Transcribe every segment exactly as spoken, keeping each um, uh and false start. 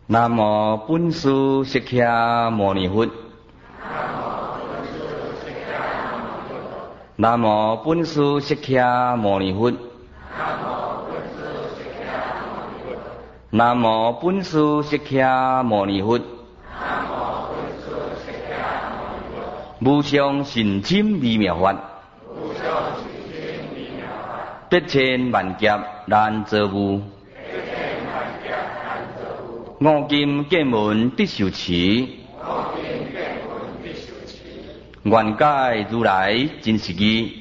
南无本师释迦牟尼佛。南无本师释迦牟尼佛。南无本师释迦牟尼佛。无上甚深微妙法，百千万劫难遭遇。五金见闻必受持，愿解如来真实义。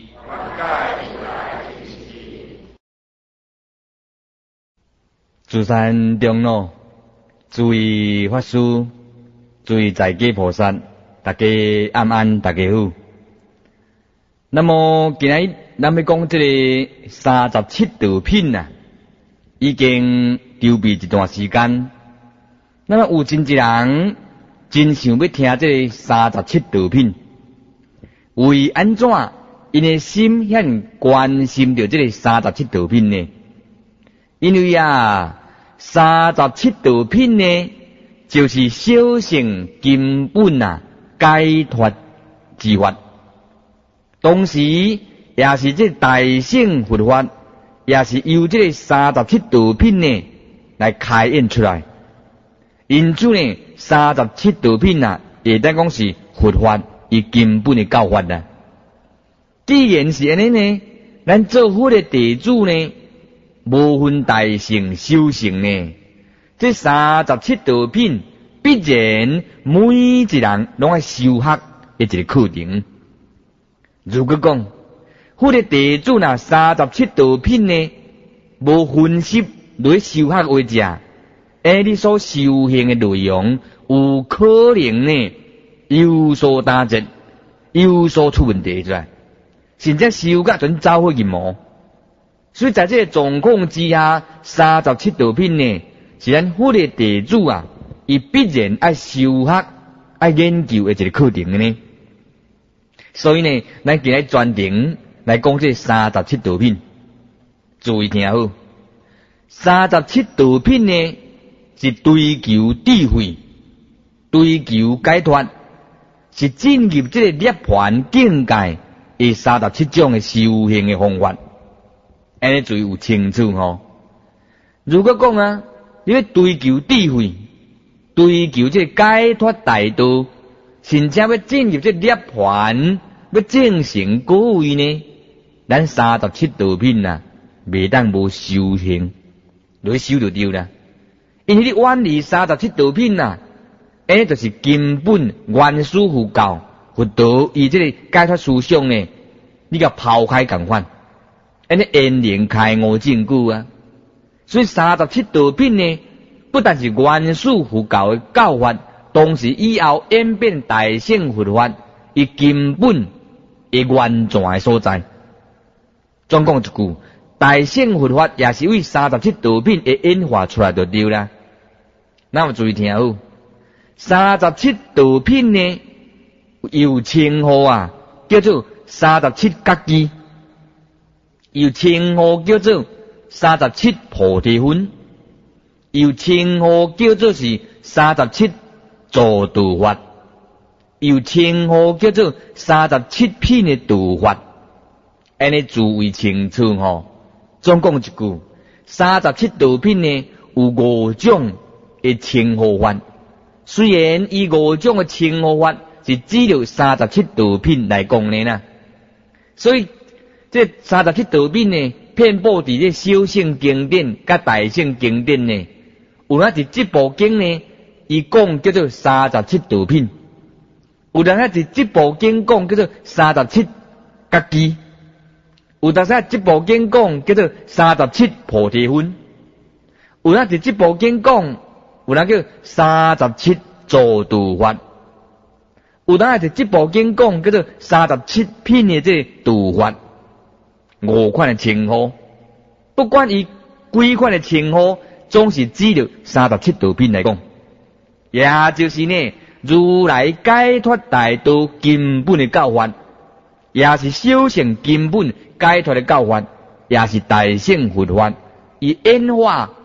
诸山中路，诸位法师，诸位在家菩萨，大家安安，大家好。那么今日咱们讲这个三十七道品啊，已经筹备一段时间。那么有真一人真想要听这个三十七道品，为安怎因的心遐关心着这个三十七道品呢？因为啊，三十七道品呢，就是小乘根本啊解脱之法，同时也是这大乘佛法，也是由这个三十七道品呢来开演出来。因此呢，三十七道品啊，会当讲是佛法伊根本的教法啊。既然是安尼呢，咱做佛的弟子呢，无分大乘小乘呢，这三十七道品必然每一人拢爱修学的一个课程。如果讲佛的弟子呐，三十七道品呢，无分析来修学为者。而你所修行的内容，有可能呢有所打折，有所出问题出来，甚至修甲全走火入魔。所以在这个状况之下，三十七道品呢，是咱佛的弟子啊，伊必然爱修学、爱研究的一个课程的呢。所以呢，咱今日专程来讲这三十七道品，注意听好。三十七道品呢，是追求智慧，追求解脱，是进入这个涅槃境界的三十七种的修行的方法。安尼最有清楚吼。如果讲啊，你要追求智慧，追求这个解脱大道，甚至要进入这涅槃，要证成果位呢，咱三十七道品啊，未当无修行，来修就对啦。因为你远离三十七道品啊，诶，就是根本原始佛教佛道以这个解脱思想呢，你甲抛开共款，安尼因缘开悟证据啊。所以三十七道品呢，不但是原始佛教的教法，同时以后演变大乘佛法，伊根本的原全的所在。总讲一句，大乘佛法也是为三十七道品的演化出来就对啦。那么注意听好，三十七道品呢，有称号啊，叫做三十七觉基，有称号叫做三十七菩提分，有称号叫做是三十七助道法，有称号叫做三十七品的道法。安尼诸位清楚吼。总讲一句，三十七道品呢，有五种的称号法，虽然以五种的称号法是指着三十七道品来讲呢啦，所以这三十七道品呢，遍布伫这小乘经典甲大乘经典呢，有那伫这部经呢，伊讲叫做三十七道品；有人啊伫这部经讲叫做三十七觉基；有当时这部经讲叫做三十七菩提分；有人伫这部经讲。有人叫三十七助道法，有人係这部经讲叫做三十七品的这道法，五款的称号，不管伊几款的称号，总是指着三十七道品来讲，也就是呢，如来解脱大道根本的教法，也是小乘根本解脱的教法，也是大乘佛法，以演化。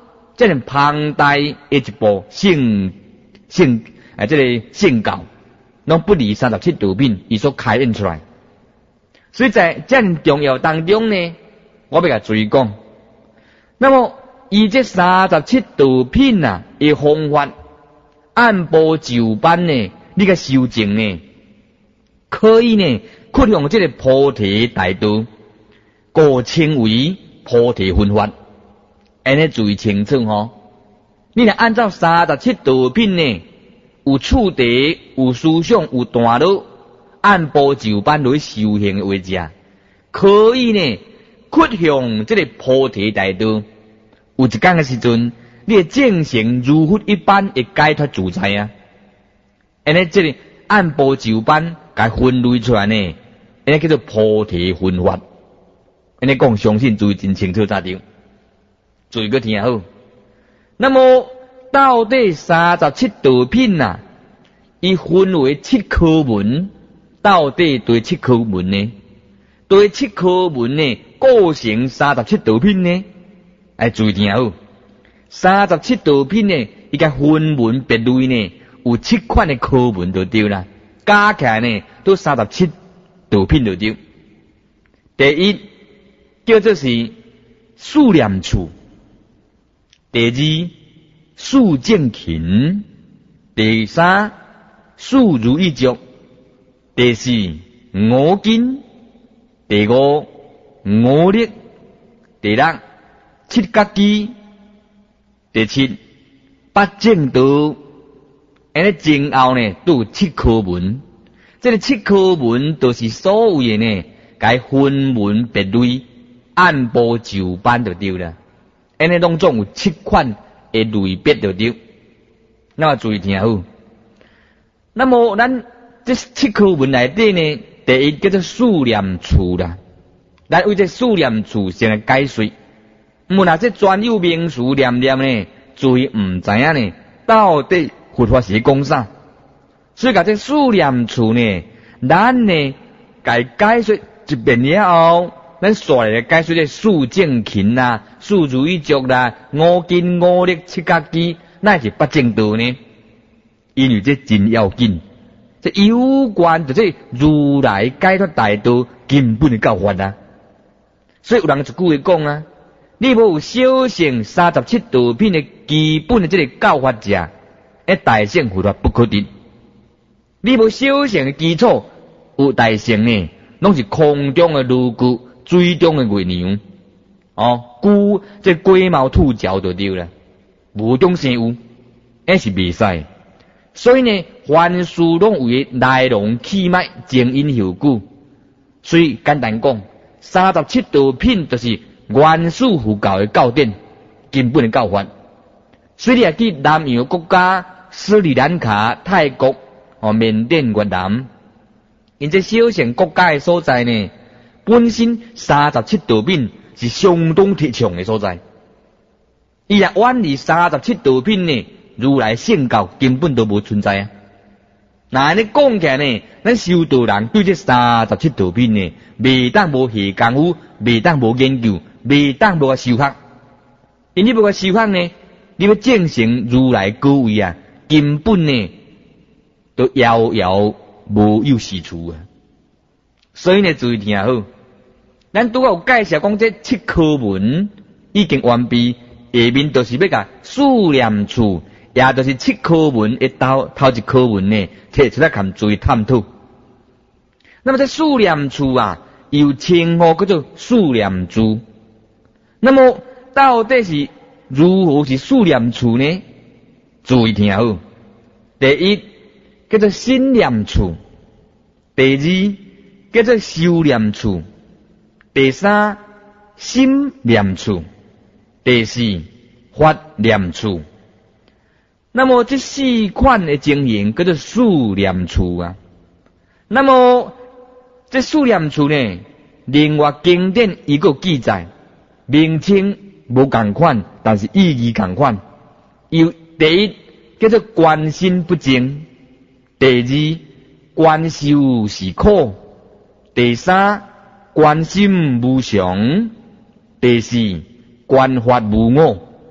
这样庞大的一部性性啊，这个性教，拢不离三十七道品，伊所开演出来。所以在这样重要当中呢，我要甲注意讲。那么，以这三十七道品啊，的方法，按部就班呢，你个修正呢，可以呢，扩用这个菩提大道，故称为菩提分法。安尼注意清楚吼。你若按照三十七道品呢，有处地、有思想、有段落，按部就班来修行的为者，可以呢，扩向这个菩提大道。有一天的时阵，你会正成如佛一般的解脱自在啊！安尼这个按部就班，甲分类出来呢，安尼叫做菩提分法。安尼讲，相信注意真清楚才对。注意个听好。那么到底三十七道品啊，伊分为七科文，到底对七科文呢？对七科文呢，构成三十七道品呢？哎，注意听好。三十七道品呢，伊个分文别类呢，有七款的科文就对啦，加起来呢，都三十七道品就对。第一叫做是数念处。第二，数正勤；第三，数如意足；第四，五根；第五，五力；第六，七角机；第七，八正道。安尼前后呢，都有七科文。这个七科文都是所有的呢，该分文别类，按部就班就对了。安尼拢总有七款的类别就对。那么注意听好。那么咱这七科文内底呢，第一叫做数念处啦。咱为这数念处先来解说。毋若这专有名词念念呢，注意毋知影呢，到底佛法是讲啥？所以甲这数念处呢，咱呢该解说一遍了后。咱煞来解说这数正勤啦、数如意足啦、五根五力七角机，乃是八正道呢？因为这真要紧，这有关就这如来解脱大道根本的教法啊。所以有人一句话讲啊，你无有小乘三十七道品的基本的这个教法者，一大乘佛法不可得。你无小乘的基础，有大乘呢，拢是空中的如故。水中的月娘，哦，龟这龟毛兔脚就对了，无中生有，那是袂使。所以呢，凡事拢有个来龙去脉、前因后果。所以简单讲，三十七道品就是原始佛教的教典，根本的教法。所以你也去南洋国家、斯里兰卡、泰国、哦缅甸、越南，因这小乘国家的所在呢。本身三十七道品是相当铁强的所在，伊也远离三十七道品呢，如来圣教根本都无存在啊。那安尼讲起来呢，咱修道人对这三十七道品呢，未当无下功夫，未当无研究，未当无修学。因你无个修学呢，你要证成如来高位啊，根本呢都遥遥无有是处啊。所以呢，注意听好，咱拄有介绍讲这七科文已经完毕，下面都是要甲数念处，也就是七科文的头头一科文呢，摕出来看注意探讨。那么这数念处啊，有称呼叫做数念处。那么到底是如何是数念处呢？注意听好，第一叫做心念处，第二叫做修念处，第三心念处，第四法念处。那么这四款的情形叫做数念处啊。那么这数念处呢，另外经典伊个记载，名称无同款，但是意义同款。有第一叫做观心不净，第二观修是苦，第三观心无常，第四观法无我，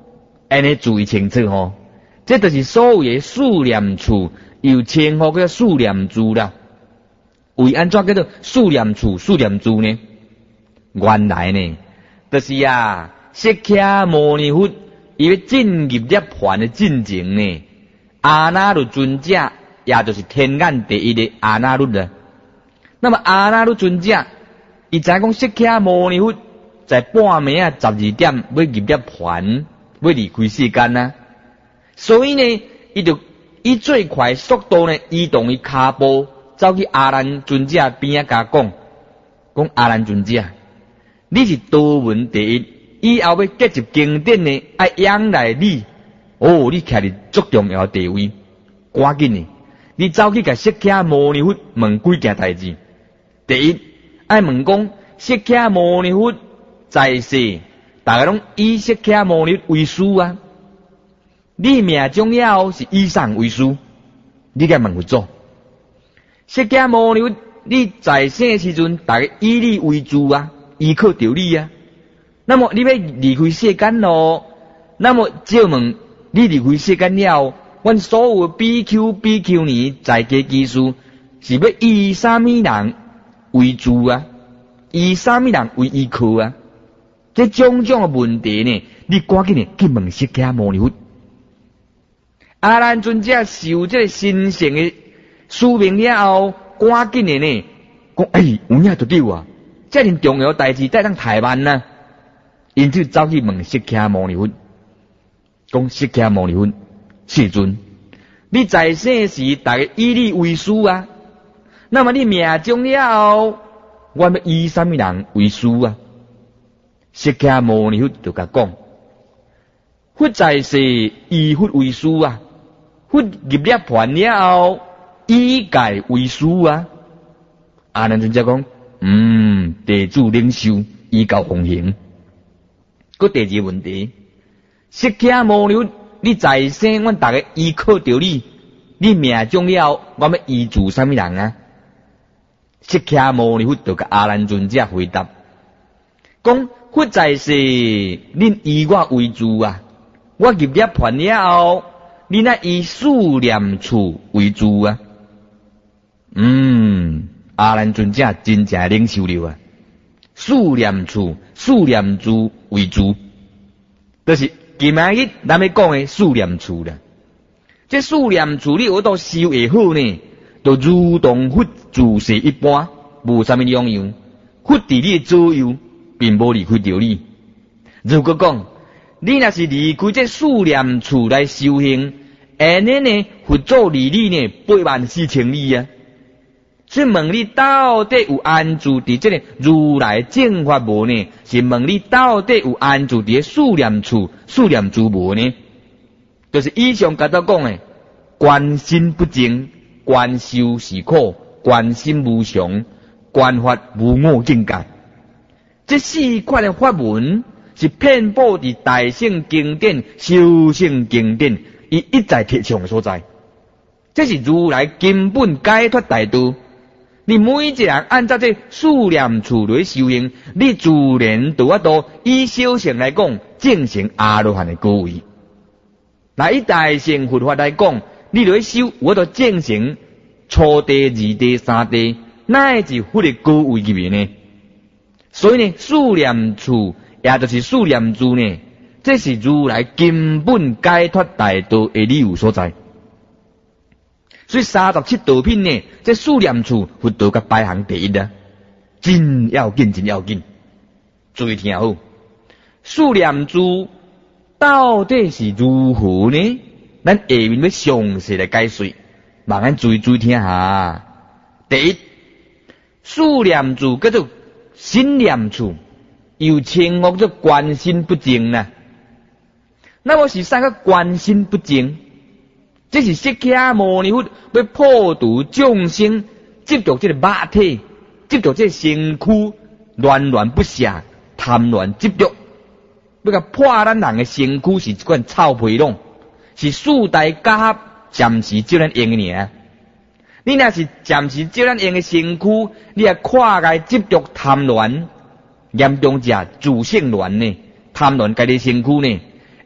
安尼注意清楚吼，这就是所谓的四念处，又称呼叫四念住啦。为安怎叫做四念处、四念住呢？原来呢，就是啊，释迦牟尼佛伊要进入涅槃的进程呢，阿那律尊者也就是天眼第一的阿那律啦。那么阿那律尊者，伊知讲释迦牟尼佛在半暝啊十二点要入涅槃，要离开世间啊，所以呢，伊就以最快速度呢移动伊骹步，走去阿难尊者边仔甲讲，讲阿难尊者，你是道门第一，以后要结集经典呢，爱仰赖你，哦，你徛伫足重要的地位，赶紧呢，你走去甲释迦牟尼佛问几件代志。第一，爱问讲释迦牟尼佛在世，大家拢以释迦牟尼为师啊。你命中了是以上为师，你该问佛祖。释迦牟尼佛，你在世时阵，大家以你为主啊，依靠着你啊。那么你要离开世间咯，那么借问你离开世间了，阮所有 B Q B Q 呢在家技术是要以啥物人为主啊？以啥物人为依靠啊？这种种的问题呢，你赶紧呢去问释迦牟尼佛。阿难尊者受这个神圣的使命了后，赶紧的呢讲，哎，有影就对啊，这样重要代志在咱台湾呐，因此走去问释迦牟尼佛，讲释迦牟尼佛，世尊，你在世时，大家以你为师啊，那么你命中了后，我要以什么人为师啊？释迦牟尼佛就甲讲，佛在世以佛为师啊，佛入涅槃了后，以戒为师啊。阿难尊者讲，嗯，地主领袖依教奉行。个第二个问题，释迦牟尼佛，你在世，阮大家依靠着你，你命中了，我要依助什么人啊？释迦牟尼佛就甲阿难尊者回答，讲佛在世，恁以我为主啊，我入涅槃了后，恁若以四念处为主啊。嗯，阿难尊者真正领受了啊，四念处、四念处为主，就是今仔日咱要讲的四念处啦。这四念处你学到修会好呢，就如同佛自世一般，无啥物两样。佛伫你左右，并无离开着你。如果讲你若是离开这四念处来修行，安尼呢，佛祖离你呢八万四千里啊。所以问你到底有安住伫这个如来正法无呢？是问你到底有安住伫四念处、四念处无呢？就是以上甲到讲的，观心不净，观修是苦，观心无常，观法无我境界。这四款的法门是遍布伫大乘经典、修行经典，伊一再提倡的所在。这是如来根本解脱大道。你每一个人按照这四念处来修行，你自然就法度以小乘来讲，证成阿罗汉的果位。那以大乘佛法来讲，你来修，我都证成初地、二地、三地，乃至佛的果位入面呢。所以呢，四念处也就是四念住呢，这是如来根本解脱大道的理由所在。所以三十七道品呢，这四念处佛道甲排行第一啊，真要紧，真要紧。注意听好，四念处到底是如何呢？咱下面要详细来解说，麻烦注意注意听下。第一，四念处叫做心念处，又称呼做观心不净呐。那么是啥个观心不净？这是释迦牟尼佛要破除众生执着这个肉体，执着这个身躯，乱乱不下，贪乱执着，要甲破咱人的身躯是一款臭皮囊，是四大假合，暂时借咱用的尔。你若是暂时借咱用的身躯，你也跨界执着贪乱，严重者自性乱呢，贪乱家己身躯呢，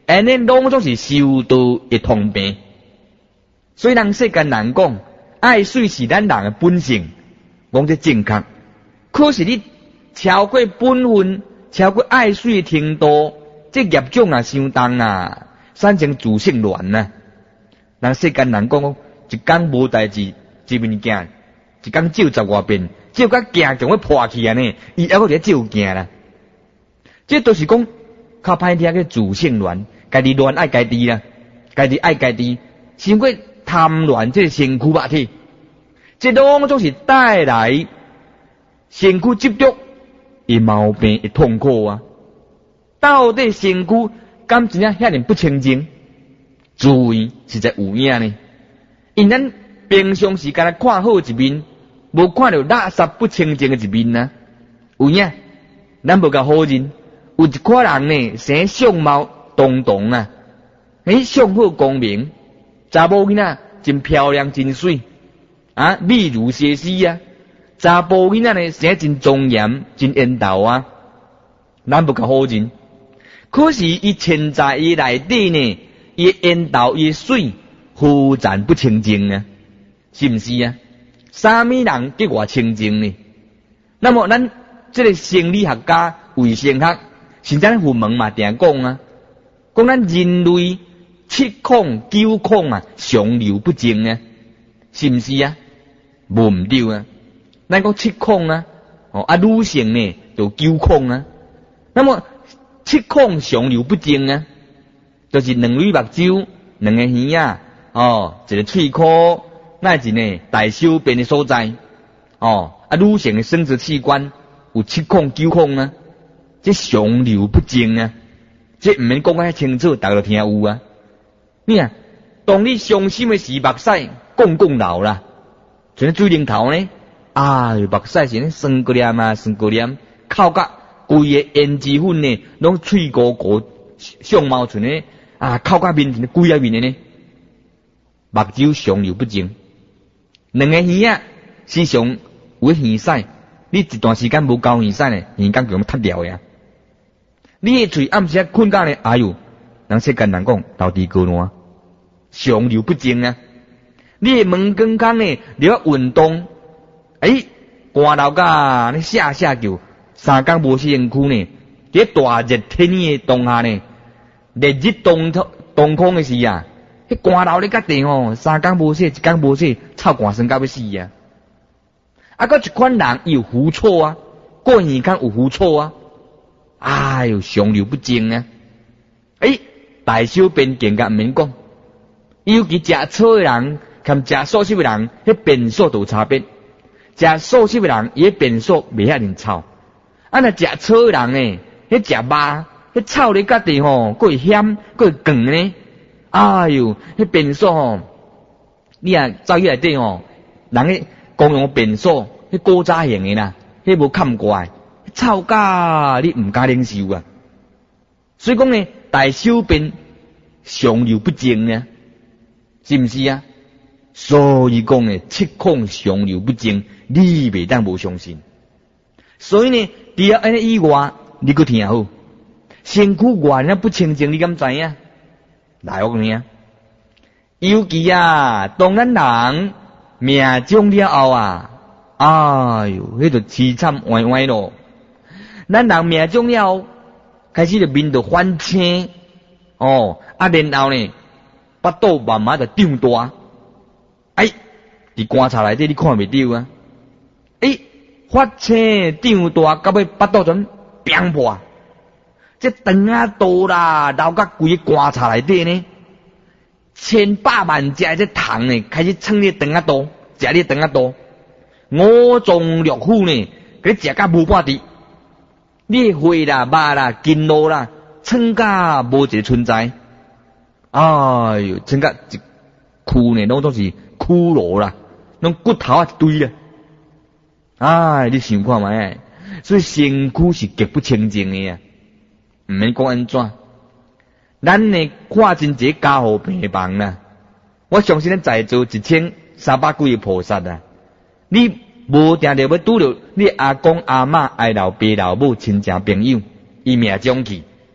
安尼拢总是修道的通病。所以人世间人讲，爱水是咱人的本性，讲这正确。可是你超过本分，超过爱水的程度，这业障啊伤重啊，产生自性乱啊。人世间人讲，一天无代志，一面镜，一天照十外遍，照甲镜将要破去安尼，伊还阁在照镜啦。这都是讲较歹听个自性乱，家己乱爱家己啦，家己爱家己，伤过贪乱这身躯肉体，这拢总是带来身躯执着的毛病的痛苦啊。到底身躯敢真正遐尼不清净？注意是在有影呢。因咱平常时间看好一面，无看到垃圾不清净的一面啊。有影，咱无甲好人。有一寡人呢，生相貌堂堂啊，诶，相好光明，查某囡仔真漂亮真水啊，美如蛇丝啊。查甫囡仔呢，生真庄严真缘投啊，咱无甲好人。可是伊潜在伊内底呢，伊缘投伊水忽然不清净啊，是毋是啊？啥物人叫我清净呢？那么咱这个生理学家、卫生学。现在佛门嘛，定讲啊，讲咱人类七孔九孔啊，上流不净啊，是毋是啊？无毋对啊。咱讲七孔啊，哦啊，女性呢就九孔啊。那么七孔上流不净啊，就是两蕊目睭，两个耳仔，哦，一个喙壳，乃至呢大小便的所在，哦啊，女性的生殖器官有七孔九孔啊。这上流不净啊！这唔免讲得遐清楚，大家都听有啊。你啊，当你伤心的时，目屎讲讲流啦，像水龙头呢，啊，目屎是呢酸过念啊，酸过念，靠甲规个胭脂粉呢，拢脆糊糊，相貌像呢啊，靠甲面前规个面的呢，目睭上流不净，两个耳仔时常有耳屎，你一段时间无交耳屎呢，耳根就咁脱掉呀。你的嘴暗时困觉呢，哎呦，人世间人讲到底高烂，上流不净啊！你的门刚刚呢，你要运动，哎，寒流甲你下下叫，三更无洗身躯呢，伫大热天气的当下呢，烈日当当空的时啊，迄寒流你甲地吼，三更无洗，一更无洗，臭寒酸到要死啊！啊，搁一款人有狐臭啊，过耳间有狐臭啊。哎呦，上流不净啊！诶，大小便更加唔免讲，尤其食草的人，跟食素食的人，迄便所都有差别。食素食的人，伊便所袂遐尼臭。啊，若食草的人呢，迄食肉，迄臭咧甲地吼，佫会咸，佫会光呢。哎呦，迄便所吼，你啊走去内底吼，人迄公用便所，迄古早型的啦，迄无看过来。臭甲你唔敢忍受啊！所以讲呢，大小便上流不净呢，是毋是啊？所以讲呢，七孔上流不净，你袂当无相信。所以呢，除了安尼以外，你搁听好，身躯外那不清净，你敢知影？来我讲你啊，尤其啊，当咱人命中了后啊，哎呦，迄就凄惨歪歪咯。咱人命中了，开始就面就反青，哦，啊，然后呢，腹肚慢慢就长大，哎，伫棺材内底你看袂到啊，哎，发青长大，到尾腹肚阵变破，这肠啊肚啦，流到规个棺材内底呢，千百万只这虫呢，开始蹭你肠啊肚，食你肠啊肚，五脏六腑呢，给你食甲无半滴。你血啦、肉啦、筋络啦，撑甲无一个存在。哎呦，撑甲一躯呢，拢都是骷髅啦，拢骨头啊一堆啦。哎，你想看觅？所以身躯是极不清净的啊，唔免讲安怎。咱呢看真济家护病房啦，我相信咱在座一千三百几个菩萨啊，你。无定定要拄着你阿公阿嬷、爱老爸老母亲戚朋友，伊命中去。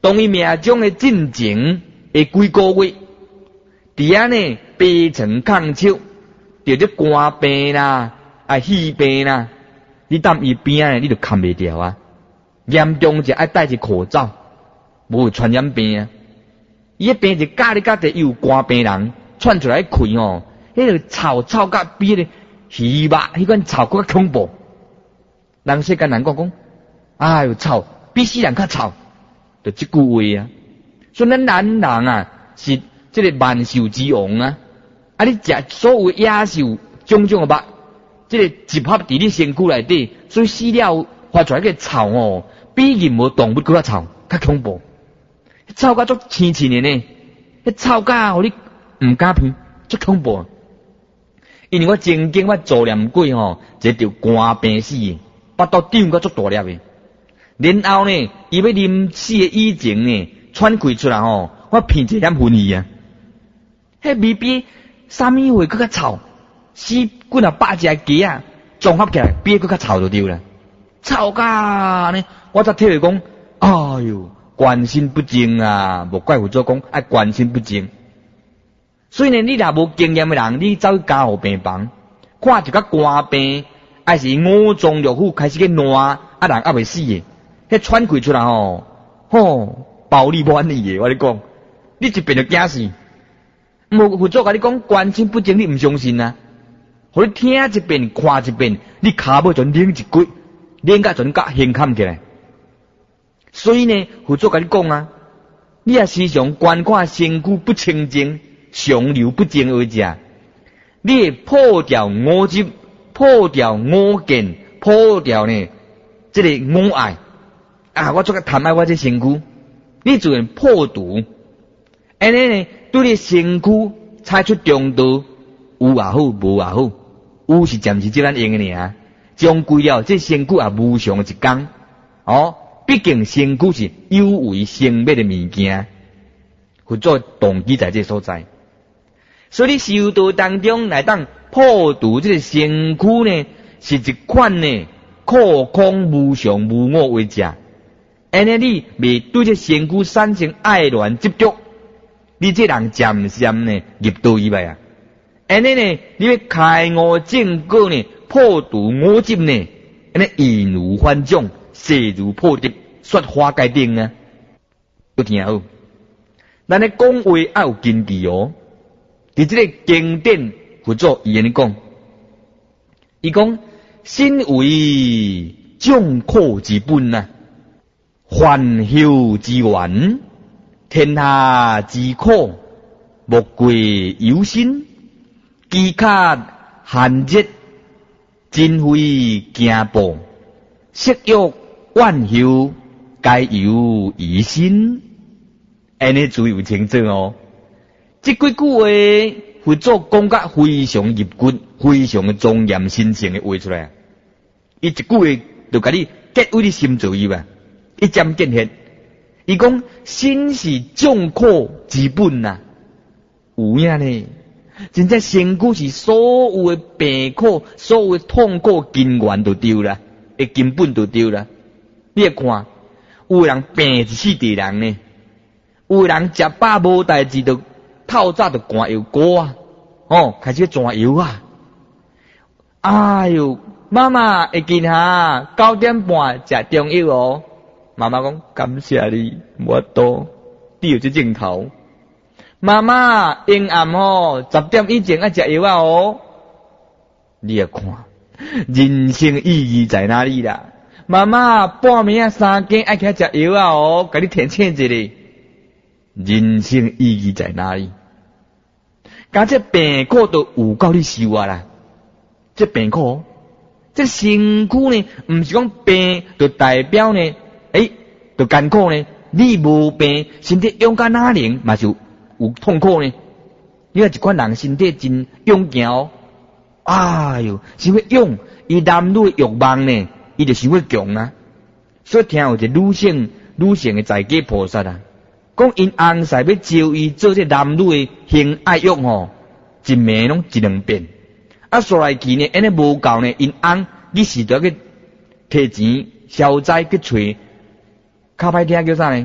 当伊命中的进前的几个月，伫安呢悲床抗手，着这肝病啦、啊气病啦，你踮伊边啊，你就看袂掉啊。严重者爱戴一口罩，无传染病啊。伊迄病是教你教者有肝病人窜出来开哦，迄个臭臭甲比迄个鱼肉迄款臭更较恐怖。人世间人讲讲，哎呦臭，比死人较臭，就即句话啊。所以咱男人啊，是即个万兽之王啊。啊，你食所有野兽种种的肉，即个集合伫你身躯内底，所以死了发出来个臭哦，比任何动物更较臭，较恐怖。臭甲足青青的呢，迄臭甲互你毋敢闻，足恐怖。因为我曾经我做念过吼，一条肝病死的，巴肚长甲足大粒的。然后呢，伊要临死的以前呢，喘气出来吼，我闻一点薰衣啊，迄味比啥物会更较臭，死几若百只鸡啊，综合起来比更较臭就对了。臭甲呢，我才体会讲，哎哟。关心不正啊，无怪有做讲爱关心不正。所以呢，你若无经验的人，你走去家护病房，看一个肝病，还是五脏六腑开始去烂，啊人还未死的，迄喘气出来吼，吼暴力满意的，我跟你讲，你一遍就惊死。无辅助甲你讲关心不正，你唔相信啊？互你听一遍，看一遍，你骹尾就拧一骨，拧甲阵甲胸坎起来。所以呢，辅助甲你讲啊，你也时常观看身躯不清净、上流不正而食，你会破掉五执，破掉五见，破掉呢这个五爱啊！我做个贪爱我这身躯，你就会破毒。安尼呢，对你身躯采取中道，有也好，无也好，有是暂时即咱用的尔，将归了这身躯也无常一天哦。毕竟身躯是有为生命的物件，辅助动机在这所在。所以你修道当中来当破除这个身躯呢，是一款呢空空无常无我为者。安尼你未对这身躯产生爱恋执着，你这人渐渐呢入道以外啊。安尼呢，你要开悟正果呢，破除我执呢，安尼易如反掌。势如破竹，雪花界顶啊！要听好，咱咧讲话要有根据哦。伫这个经典辅助伊安尼讲，伊讲身为众苦之本啊，烦忧之源，天下之苦，莫贵忧心，饥渴寒热，真非惊怖，色欲。万有该有疑心，安尼注意清楚哦。这几句话，辅助讲甲非常入骨、非常的庄严神圣的话出来。伊一句话就甲你结为你心左右啊，一针见血。伊讲心是众苦之本呐、啊，有影呢。真正身躯是所有的病苦、所有的痛苦根源就对啦，的根本就对啦。你看，有人病一世地人呢，有人食饱无代志，就透早就灌药膏啊，哦，开始转药啊。哎呦，妈妈会记下九点半食中药哦。妈妈讲感谢你，无多你有这镜头。妈妈阴暗哦，十点以前要食药啊哦。你也看，人生意义在哪里啦？妈妈半暝啊三更爱起来食药啊哦，甲你提醒一下，人生意义在哪里？甲这病苦都有够你受啊啦！这病苦，这身躯呢，毋是讲病就代表呢，诶，就艰苦呢。你无病，身体勇敢哪能，嘛就有痛苦呢。你看一款人身体真勇健哦，哎呦，想要勇，伊男女欲望呢？伊就想要强啊，所以听有一个女性女性的在家菩萨啊，讲因翁婿要招伊做这男女的性爱欲吼，一暝拢一两遍，啊，说来去呢，安尼无够呢，因翁你是着去摕钱消灾去找，较歹听叫啥呢？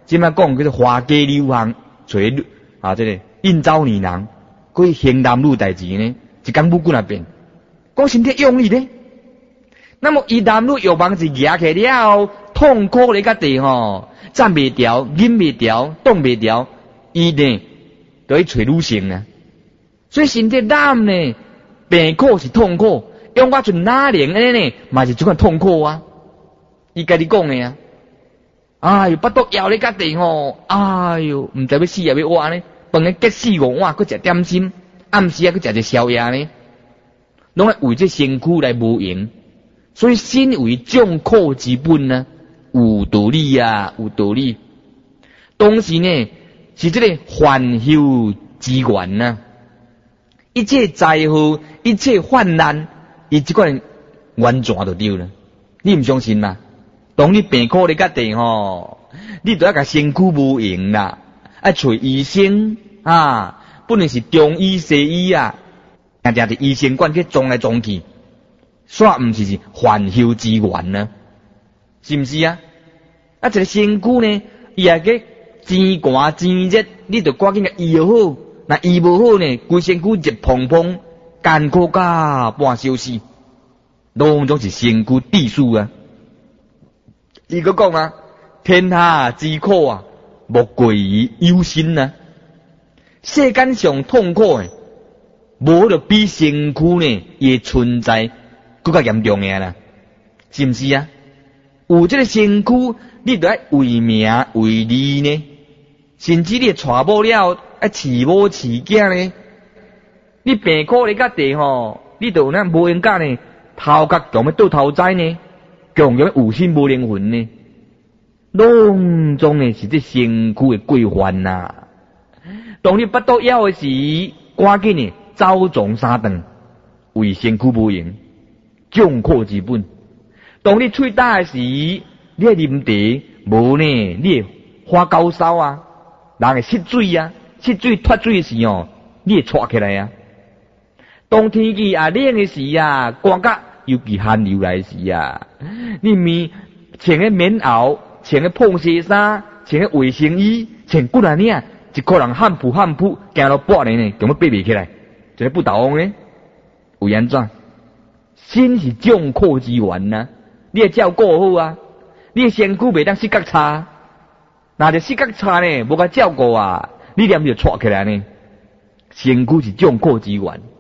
即摆讲叫做花街流行找啊，这个应招女郎，过行男女代志呢，一工不顾那边，讲身体用力呢。那么伊男女欲望是举起了，痛苦咧个地吼，站袂调，忍袂调，动袂调，伊呢就去找女性啊。所以身体烂呢，病苦是痛苦，用我像哪能安尼呢，嘛是这款痛苦啊。伊家己讲的啊，哎哟，巴肚枵咧个地吼，哎哟，毋知要死也要活呢，饭个结四五碗，佮食点心，暗时啊佮食只宵夜呢，拢爱为这身躯来无用。所以身为众苦之本呢，有道理啊，有道理。同时呢，是这个烦忧之源啊，一切灾祸、一切患难，伊这款完全就对了。你唔相信吗？当你病苦咧个地吼，你都要甲身躯无用啦，爱找医生啊，不论是中医西医啊，定定伫医生馆去撞来撞去。煞毋是是烦忧之源呢，是毋是啊？啊，一个身躯呢，伊也个真寒真热，你着赶紧甲医好。那医无好呢，规身躯热砰砰，艰苦甲半小时，拢总是身躯地数啊。伊个讲啊，天下之苦啊，莫过于忧心啊。世间上痛苦诶，无就比身躯呢伊存在。更加严重嘅啦，是毋是啊？有这个身躯，你就爱为名为利呢，甚至你娶某了，爱饲某饲囝呢。你病苦咧个地吼，你就有那无闲干呢，头壳强要倒头栽呢，强要有心无灵魂呢，拢总呢是这身躯嘅规范呐。当你巴肚枵嘅时，赶紧呢走撞三顿，为身躯无用。众苦之本。当你喙打的时，你会啉茶，无呢，你会发高烧啊，人会失水啊，失水脱水时哦，你会喘起来啊。当天气啊冷的时啊，寒甲尤其寒流来时啊，你咪穿个棉袄，穿个破西衫，穿个卫生衣，穿几啊领，一个人喊噗喊噗，行到半年呢，根本爬袂起来，这个不倒翁呢，为安怎？身是众苦之源啊，你会照顾好啊，你的身躯袂当膝盖差，若是膝盖差呢，无甲照顾啊，你念就错起来呢。身躯是众苦之源。